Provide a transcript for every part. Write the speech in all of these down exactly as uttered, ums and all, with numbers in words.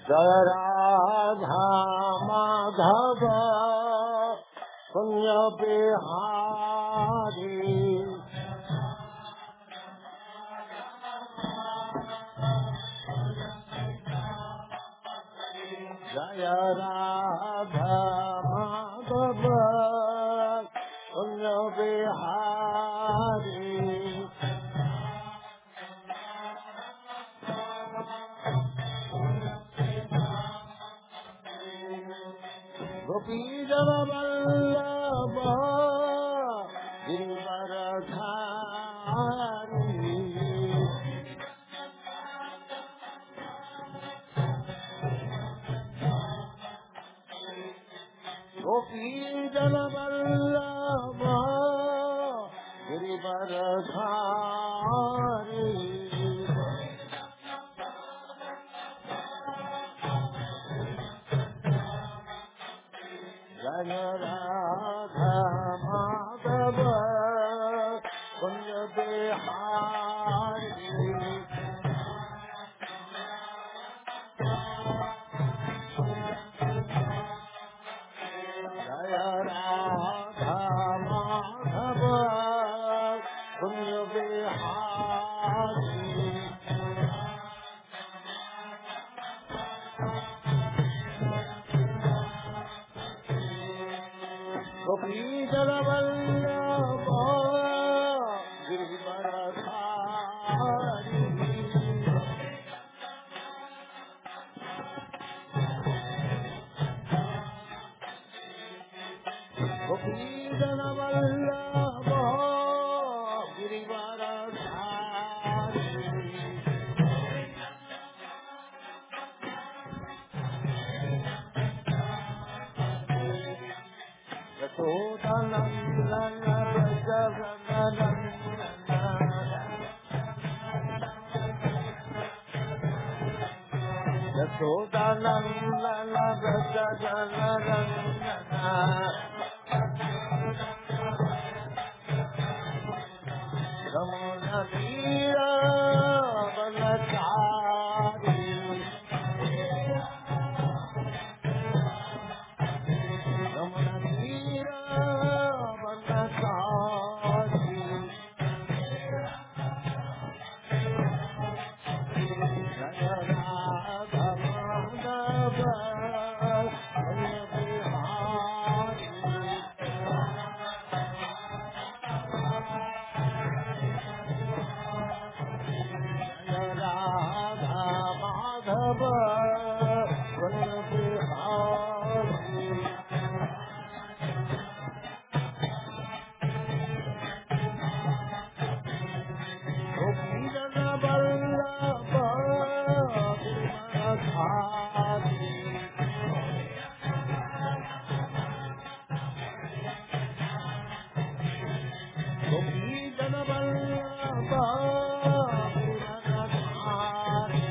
जय राधा माधव पुण्य बिहारी जय राधा माधव पुण्य बिहारी गोपी जन वल्लभ गिरिवरधारी गोपी जन वल्लभ गिरिवरधारी जय राधा माधव कुंज बिहारी जय राधा माधव कुंज बिहारी गोपी जन वल्लभ गिरिवरधारी गोपी जन वल्लभ गिरिवरधारी यशोदानंदन व्रज यशोदानंदन व्रज जनरंजना रमण वीर बनचारी रमण वीर बनचारी जय राधा माधव कुंज बिहारी जय राधा माधव कुंज बिहारी गोपी जन वल्लभ गिरिवरधारी गोपी जन वल्लभ गिरिवरधारी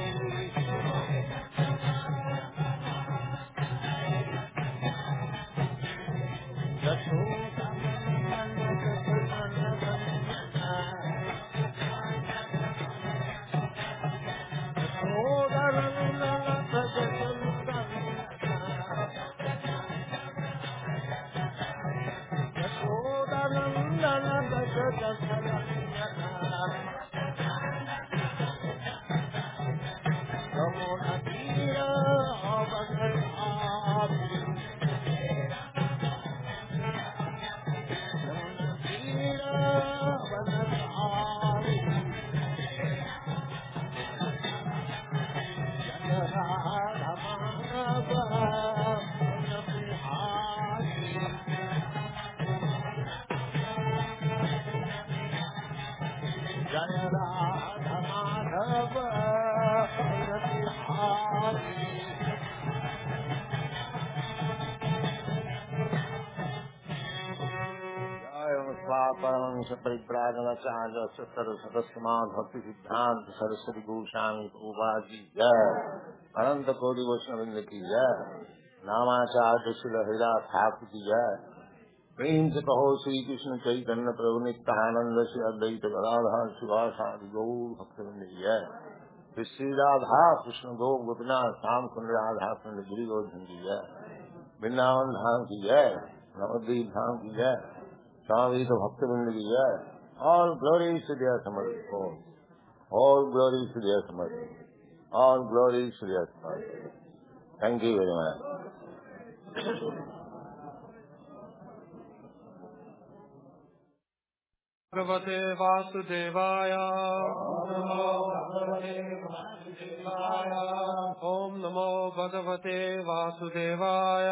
यशोदानंदन व्रज जनरंजना यशोदानंदन व्रज जनरंजना रमण वीर बनचारी रमण वीर बनचारी जय राधा माधव कुंज बिहारी जय राधा माधव कुंज बिहारी परमंश परिव्राजनाचार्य सरस्वती भक्ति सिद्धांत सरस्वती गोस्वामी प्रभुपाद जय अनंत कोटि वैष्णववृंद की जय नामाचार्य श्री हरिदास ठाकुर की जय प्रेम से कहो श्री कृष्ण चैतन्य प्रभु नित्यानंद श्री अद्वैत गदाधर शिवासादि गौर भक्तवृंद की जय श्री राधा कृष्ण गो गोपीनाथ श्याम कुंड राधा कुंड गिरी गोवर्धन की जय, वृंदावन धाम की जय, नवद्वीप धाम की जय, स्वामी तो भक्त वृंद की जय। All glory to their Samarth, all glory to their Samarth, all glory to their Samarth. Thank you very much. भगवते वासुदेवाय ओम नमो भगवते वासुदेवाय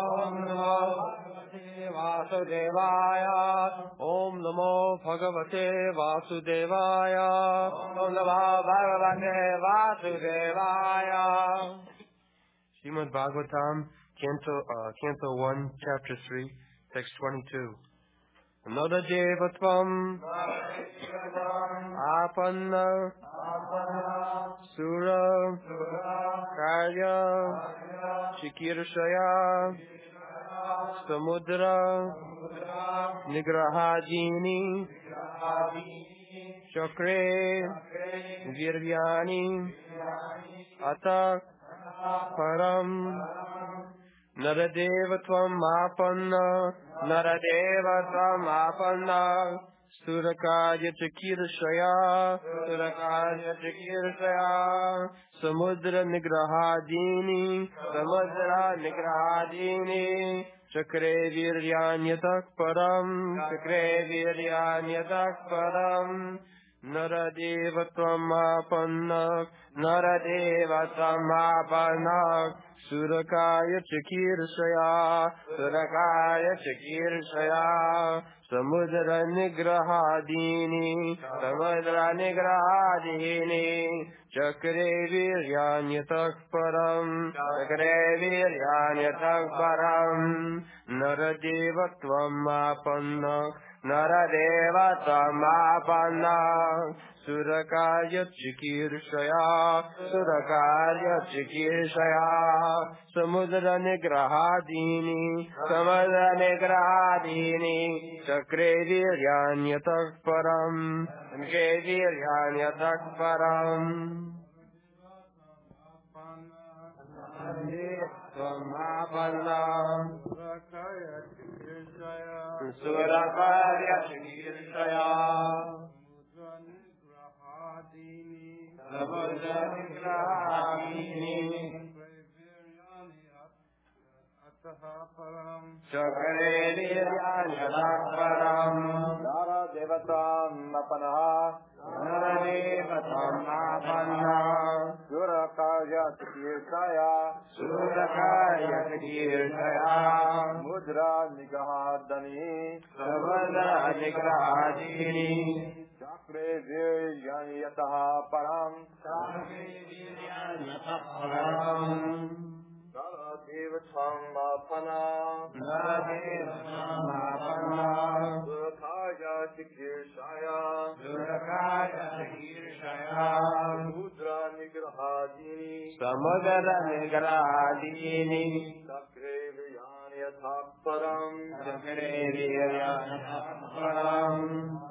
वासुदेवाय ओम नमो भगवते वासुदेवाय ओम नमो भगवते वासुदेवाय। Srimad Bhagavatam, Canto uh, Canto one, Chapter three, Text twenty-two. Nadadevatvam Apanna Sura Karya Chikirshaya Samudra Nigrahajini Chakre Viryani Atak Param Naradevatvam Apanna Naradevatvam Apanna Surakaya Chakirshaya Surakaya Chakirshaya Samudra Nigrahadini Samudra Nigrahadini Chakre Viryanyatak Param Chakre Viryanyatak Param Naradevatvam Apanna Naradevatvam Apanna Surakaya Chakirshaya Surakaya Chakirshaya Samudra Nigrahadini Samudra Nigrahadini Chakre Viryanyatak Param Chakre Viryanyatak Param Naradevatvam Apanna Naradevatvam Apanna Surakaya Chikirshaya Surakaya Chikirshaya Samudra Nigrahadini Samudra Nigrahadini Chakre Viryanyatak Param Chakre Viryanyatak Param Samapanna Surakaya Chikirshaya Surakaya Chikirshaya Samudra Nigrahadini Chakre Viryanyatak Param Naradevatvam Apanna Naradevatvam Apanna Surakaya Chikirshaya Surakaya Chikirshaya Mudra Nigrahadini Samudra Nigrahadini Chakre Viryanyatak Param Chakre Viryanyatak Param Naradevatvam Apanna Naradevatvam Apanna Surakaya Chikirshaya Surakaya Chikirshaya Mudra Nigrahadini Samudra Nigrahadini Chakre Viryanyatak Param Chakre Viryanyatak Param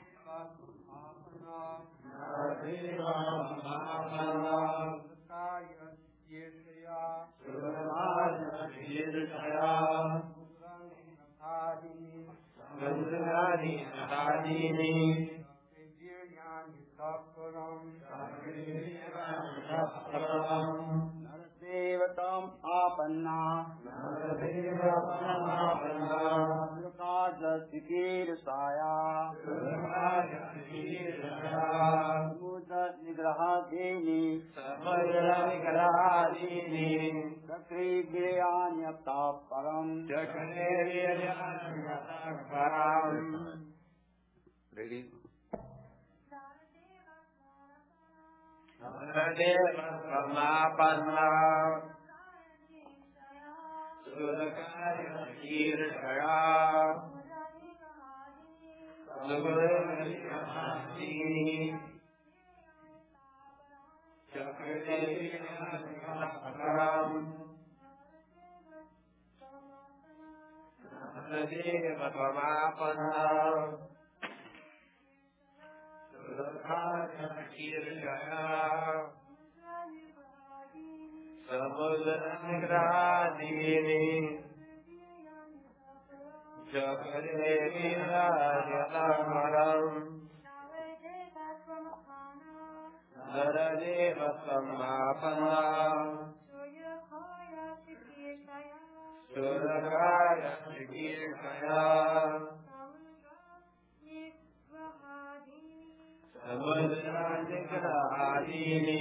Naradevatvam Apanna Surakaya Chikirshaya Samudra Nigrahadini Naradevatvam Apanna Naradevatvam Apanna Surakaya Chikirshaya Surakaya Chikirshaya Samudra Nigrahadini Samudra Nigrahadini Chakre Viryanyatak Param Chakre Viryanyatak Param. Ladies. Naradevatvam Apanna Surakaya Chikirshaya Samudra Nigrahadini Chakre Viryanyatak Param Naradevatvam Apanna Surakaya Chikirshaya Samudra-nigrādīni Jagade-virāyatamaram Naradeva-samāpanam Surakāya-sikirkaya Samudra-nigrādīni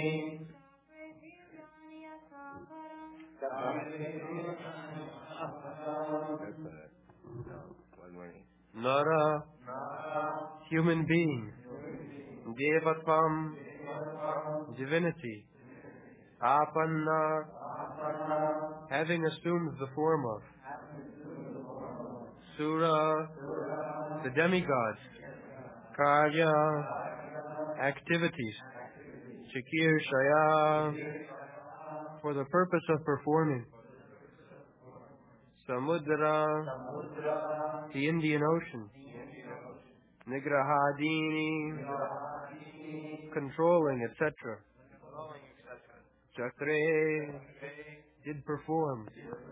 Nara, human being. Devatam, divinity. Apanna, having assumed the form of. Sura, the demigods. Karya, activities. Shakir Shaya, for the purpose of performing. Samudra, the Indian Ocean. Nigrahadini, controlling, et cetera. Chakre, did perform.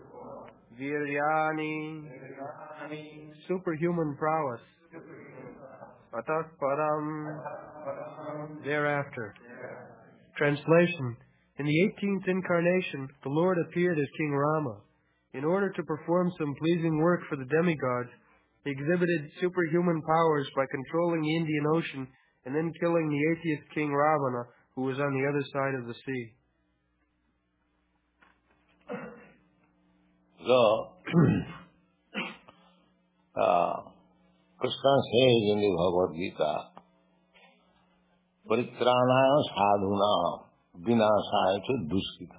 Viryani, superhuman prowess. Atas param, thereafter. Translation. In the eighteenth incarnation, the Lord appeared as King Rama. In order to perform some pleasing work for the demigods, he exhibited superhuman powers by controlling the Indian Ocean and then killing the atheist King Ravana, who was on the other side of the sea. So, uh, Krishna says in the Bhagavad Gita, Paritranaya sadhuna vinasaya cha duskita.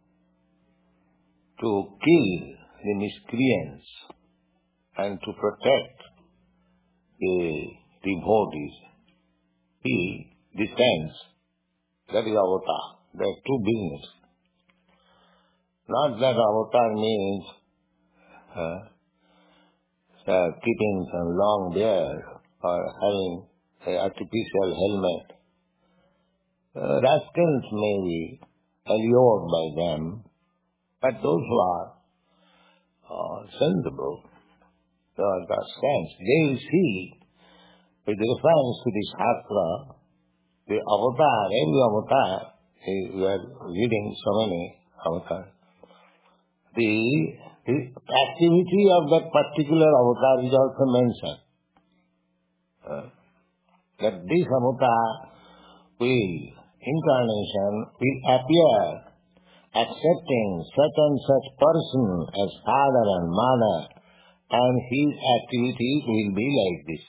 To kill the miscreants and to protect the devotees, he descends. That is avatar. There are two businesses. Not that avatar means uh, uh, keeping some long beard or having an artificial helmet. Uh, rascals may be allured by them, but those who are uh, sensible, they are sense, they will see, with reference to the Shastra, the avatar, every avatar, we are reading so many avatars, the, the activity of that particular avatar is also mentioned. Uh, that this avatar will, incarnation, will appear accepting such and such person as father and mother, and his activity will be like this.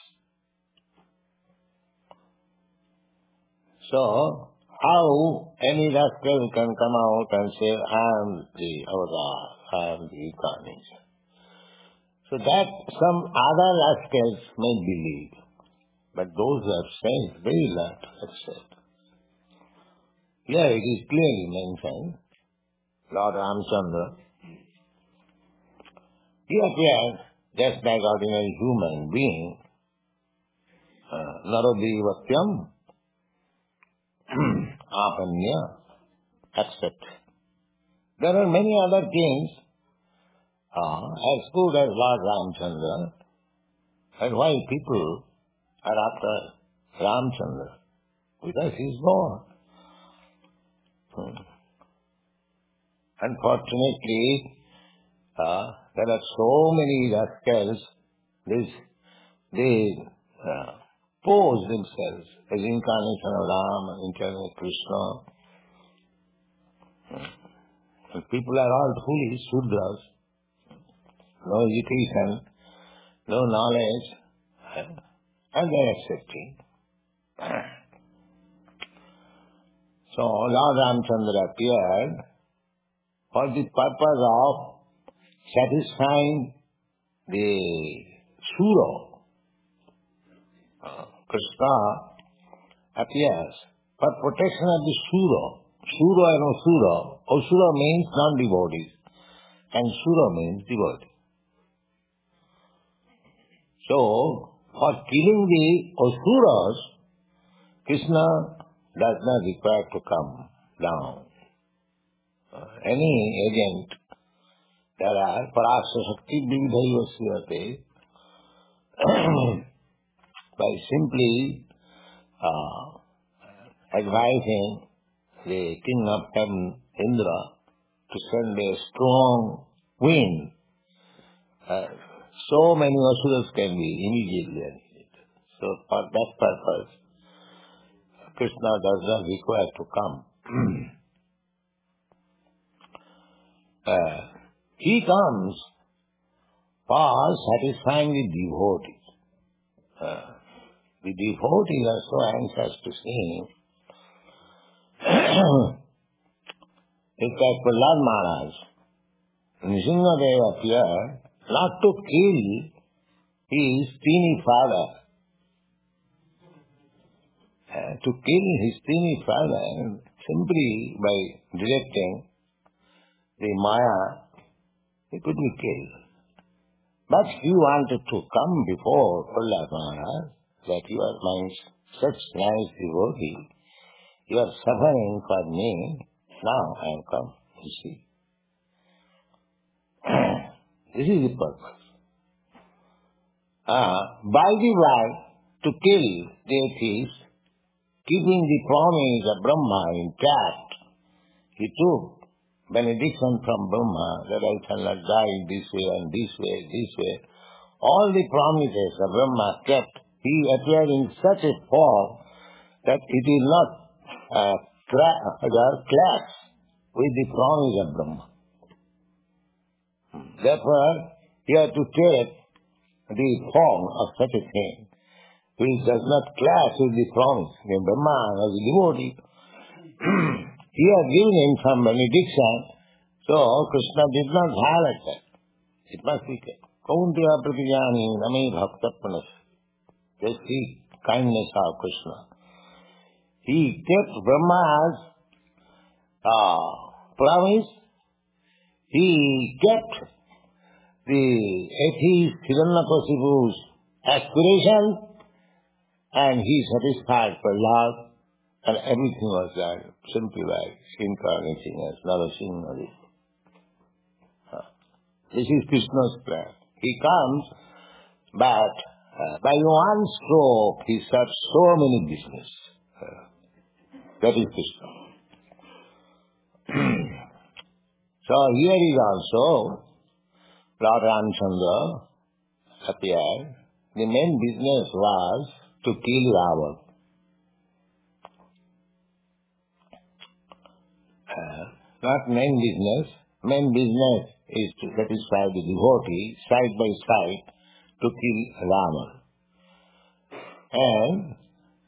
So, how any rascal can come out and say, I am the avatar, I am the incarnation. So that some other rascals may believe, but those who have saints, they will not accept. Here it is clearly mentioned, Lord Ramchandra, he appeared just like ordinary human being, uh, Naradivatyam, Apanya, et cetera. There are many other kings uh, as good as Lord Ramchandra, and why people are after Ramchandra? Because he is born. Hmm. Unfortunately, uh, there are so many rascals, this, they uh, pose themselves as incarnation of Ram, incarnation of Krishna. And people are all foolish, Sudras, no education, no knowledge, and they are accepting. So Lord Ramchandra appeared for the purpose of satisfying the Sura. Uh, Krishna appears for protection of the Sura. Sura and Asura. Asura means non-devotees and Sura means devotee. So, for killing the Asuras, Krishna does not require to come down. uh, any agent, there are parasya shakti vividhaivasya by simply uh, advising the king of heaven, Indra, to send a strong wind. Uh, so many asuras can be immediately annihilated. So for that purpose, Krishna does not require to come. uh, he comes for satisfying the devotees. Uh, the devotees are so anxious to see him. In fact, Prahlad Maharaj, Nrsimhadev appeared not to kill his teeny father, uh, to kill his teeny father simply by directing the Maya, he could be killed. But he wanted to come before Prahlad Maharaj, that you are my such nice devotee, you are suffering for me, now I am come, you see. This is the purpose. Uh, by the right to kill deities, keeping the promise of Brahma intact, he took benediction from Brahma that I shall not die this way and this way, this way. All the promises of Brahma kept. He appeared in such a form that it will not uh, cra- clash with the promise of Brahma. Therefore, he had to take the form of such a thing which does not clash with the promise. When Brahma was a devotee, he had given him some benediction, so Krishna did not violate that. It must be kept. Kaunteya pratijani name bhaktapanas. Just the kindness of Krishna. He kept Brahma's uh, promise. He kept the atheist Hiranyakashipu's aspiration, and he satisfied Prahlad, and everything was done simply by incarnating as Narasimha. This is Krishna's plan. He comes, but uh, by one stroke he serves so many business. Uh, that is Krishna. So here is also Lord Ramchandra appeared. The main business was to kill Ravana. Uh, not main business. Main business is to satisfy the devotee side by side to kill Ravana. And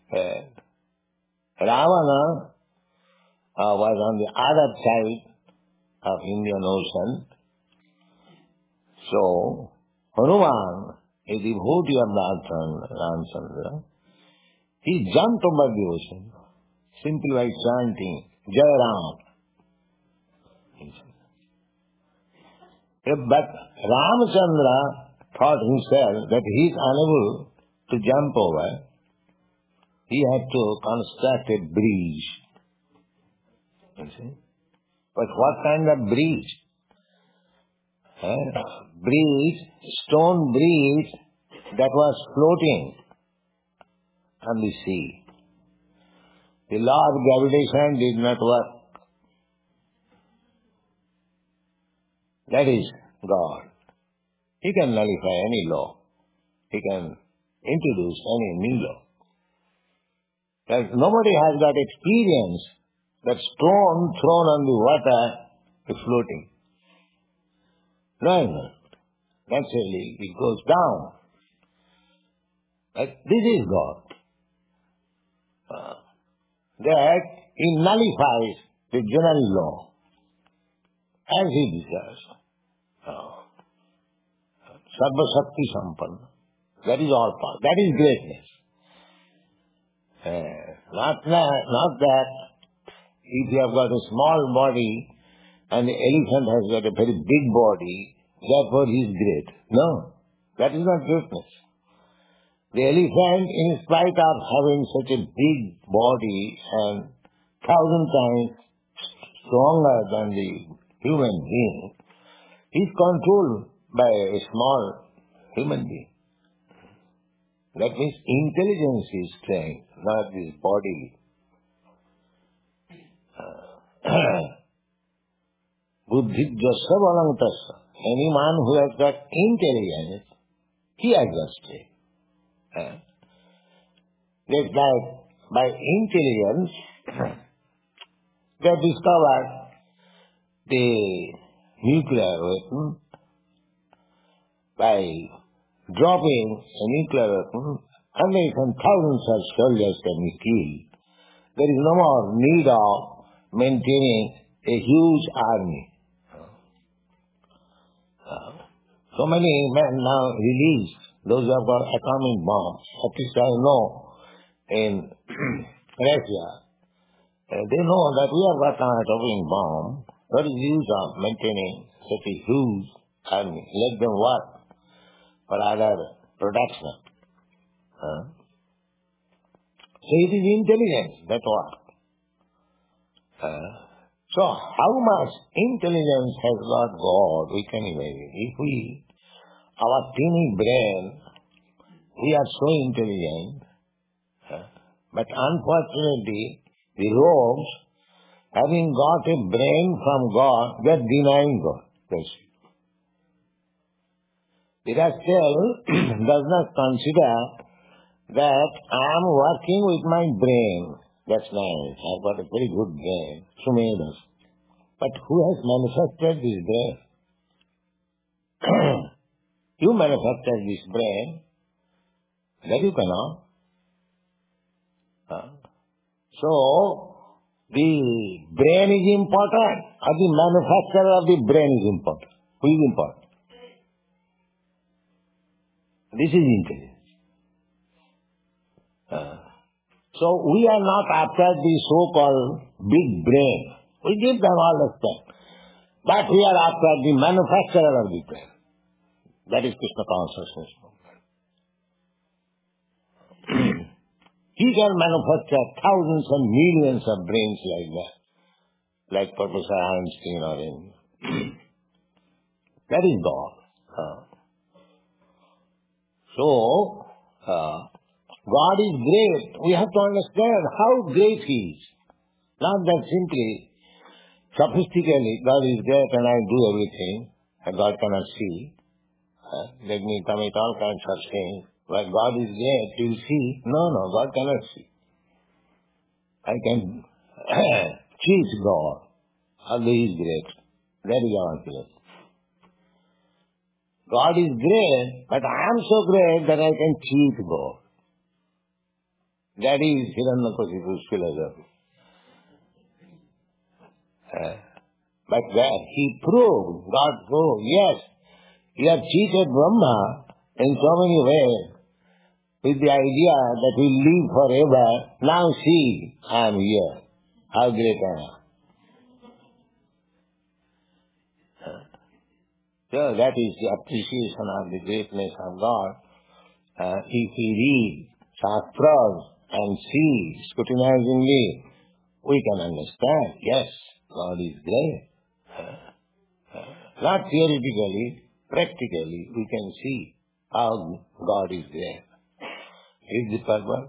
uh, Ravana uh, was on the other side of Indian Ocean. So, Hanuman, a devotee of Ramchandra, he jumped over the ocean simply by chanting Jai Ram. But Ramchandra thought himself that he is unable to jump over. He had to construct a bridge. You see? But what kind of bridge? Eh? Bridge, stone bridge that was floating on the sea. The law of gravitation did not work. That is God. He can nullify any law. He can introduce any new law. That nobody has got experience that stone thrown on the water is floating. No, no. Naturally, it goes down. But this is God. Uh, that He nullifies the general law as He deserves. Uh, Sarva Shakti Sampanna. That is all power. That is greatness. Uh, not, that, not that if you have got a small body and the elephant has got a very big body, therefore he is great. No, that is not greatness. The elephant, in spite of having such a big body and thousand times stronger than the human being, is controlled by a small human being. That means intelligence is strength, not this body. Buddhijyasya balang tasya. Any man who has got intelligence, he has got strength. Uh, Just like by intelligence, they discovered the nuclear weapon. By dropping a nuclear weapon, hundreds and thousands of soldiers can be killed. There is no more need of maintaining a huge army. Uh, so many men now released, those who have got atomic bombs, at least I know in Russia, uh, they know that we have got an atomic bomb. What is the use of maintaining such a huge army? Let them work for other production. Uh, so it is intelligence that works. Uh, so how much intelligence has got God, we can imagine. If we, our teeny brain, we are so intelligent, uh, but unfortunately, the rogues, having got a brain from God, they are denying God. That's it. The rascal does not consider that I am working with my brain. That's nice. I've got a very good brain. Sumedas. But who has manufactured this brain? You manufactured this brain. That you cannot. Huh? So, the brain is important, or the manufacturer of the brain is important. Who is important? This is intelligence. Uh, so we are not after the so-called big brain. We give them all the stuff. But we are after the manufacturer of the brain. That is Krishna consciousness. He can manufacture thousands and millions of brains like that. Like Professor Einstein or him. That is God. Uh, So, uh, God is great. We have to understand how great He is. Not that simply, sophistically, God is great and I do everything, and God cannot see. Uh, let me commit all kinds of things. But God is great, He will see. No, no, God cannot see. I can cheat God, although He is great. That is our place. God is great, but I am so great that I can cheat God. That is Hiranyakashipu's philosophy. Uh, but that he proved, God proved, yes, he has cheated Brahma in so many ways with the idea that we live forever. Now see, I am here. How great I am. So that is the appreciation of the greatness of God. Uh, if we read Shastras and see scrutinizingly, we can understand, yes, God is great. Uh, uh, not theoretically, practically, we can see how God is great. Is the purpose?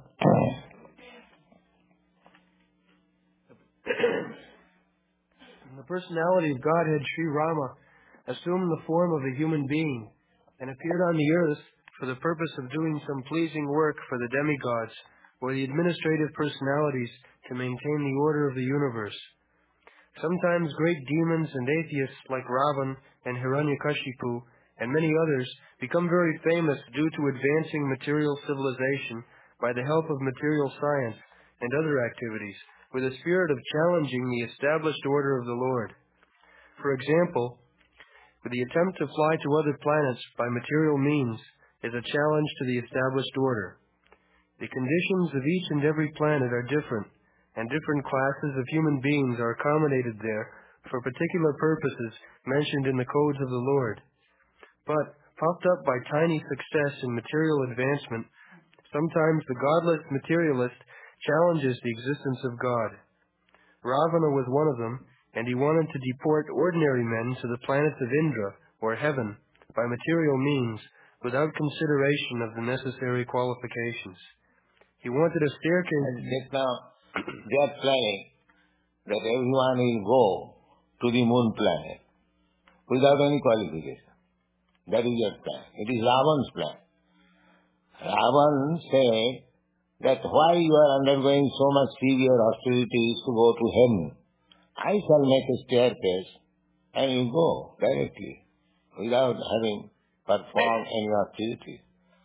The personality of Godhead Sri Rama assumed the form of a human being and appeared on the earth for the purpose of doing some pleasing work for the demigods or the administrative personalities to maintain the order of the universe. Sometimes great demons and atheists like Ravan and Hiranyakashipu and many others become very famous due to advancing material civilization by the help of material science and other activities with a spirit of challenging the established order of the Lord. For example, with the attempt to fly to other planets by material means is a challenge to the established order. The conditions of each and every planet are different, and different classes of human beings are accommodated there for particular purposes mentioned in the codes of the Lord. But, puffed up by tiny success in material advancement, sometimes the godless materialist challenges the existence of God. Ravana was one of them, and he wanted to deport ordinary men to the planets of Indra, or heaven, by material means, without consideration of the necessary qualifications. He wanted a staircase. And just now, they are planning that everyone will go to the moon planet without any qualification. That is their plan. It is Ravan's plan. Ravan said that why you are undergoing so much severe austerities to go to heaven? I shall make a staircase and you go directly without having performed any austerity.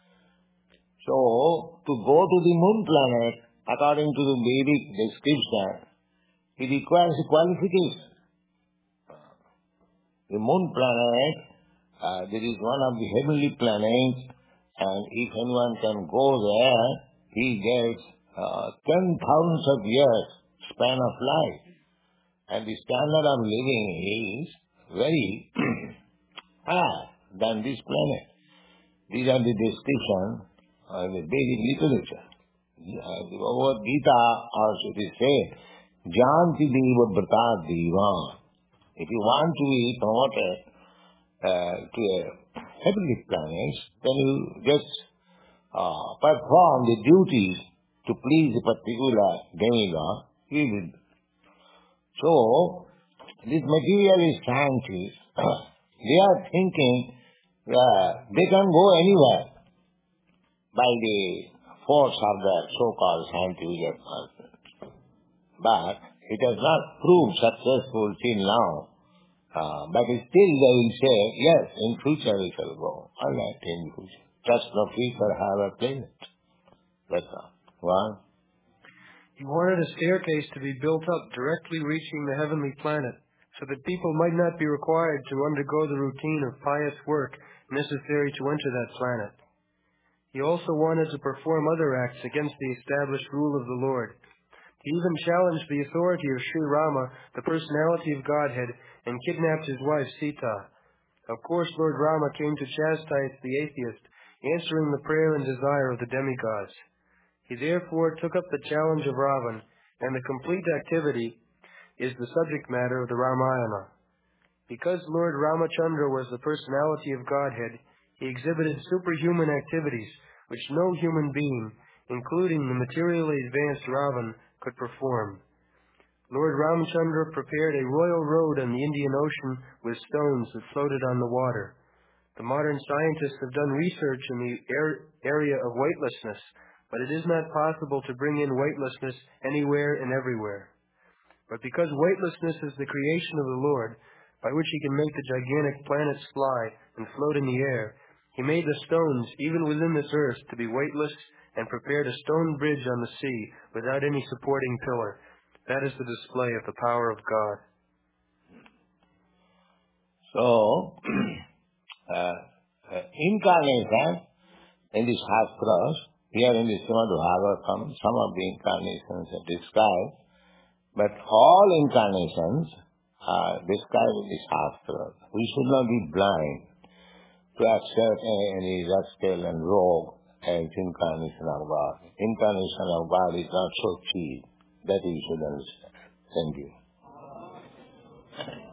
So, to go to the moon planet, according to the Vedic description, it requires a qualification. The moon planet, uh, there is one of the heavenly planets, and if anyone can go there, he gets uh, ten thousands of years span of life. And the standard of living is very higher than this planet. These are the descriptions of the Vedic literature. Uh, the Bhagavad Gita also it is said, Janti Deva Vrata Deva. If you want to be promoted uh, to a heavenly planet, then you just uh, perform the duties to please a particular demigod. You will. So, these materialist scientists, they are thinking that they can go anywhere by the force of their so-called scientific advancement. But it has not proved successful till now. Uh, but still they will say, yes, in future we shall go. All right, in future. Just no future have a planet. That's all. One. He wanted a staircase to be built up directly reaching the heavenly planet, so that people might not be required to undergo the routine of pious work necessary to enter that planet. He also wanted to perform other acts against the established rule of the Lord. He even challenged the authority of Sri Rama, the personality of Godhead, and kidnapped his wife Sita. Of course, Lord Rama came to chastise the atheist, answering the prayer and desire of the demigods. He therefore took up the challenge of Ravan, and the complete activity is the subject matter of the Ramayana. Because Lord Ramachandra was the personality of Godhead, he exhibited superhuman activities which no human being, including the materially advanced Ravan, could perform. Lord Ramachandra prepared a royal road on the Indian Ocean with stones that floated on the water. The modern scientists have done research in the er- area of weightlessness, but it is not possible to bring in weightlessness anywhere and everywhere. But because weightlessness is the creation of the Lord, by which he can make the gigantic planets fly and float in the air, he made the stones, even within this earth, to be weightless, and prepared a stone bridge on the sea without any supporting pillar. That is the display of the power of God. So, uh, uh, incarnation in the Shastras, here in the Srimad Bhagavatam, some of the incarnations are described, but all incarnations are described in the Shastras. We should not be blind to accept any rascal and rogue as incarnation of God. Incarnation of God is not so cheap. That you should understand. Thank you.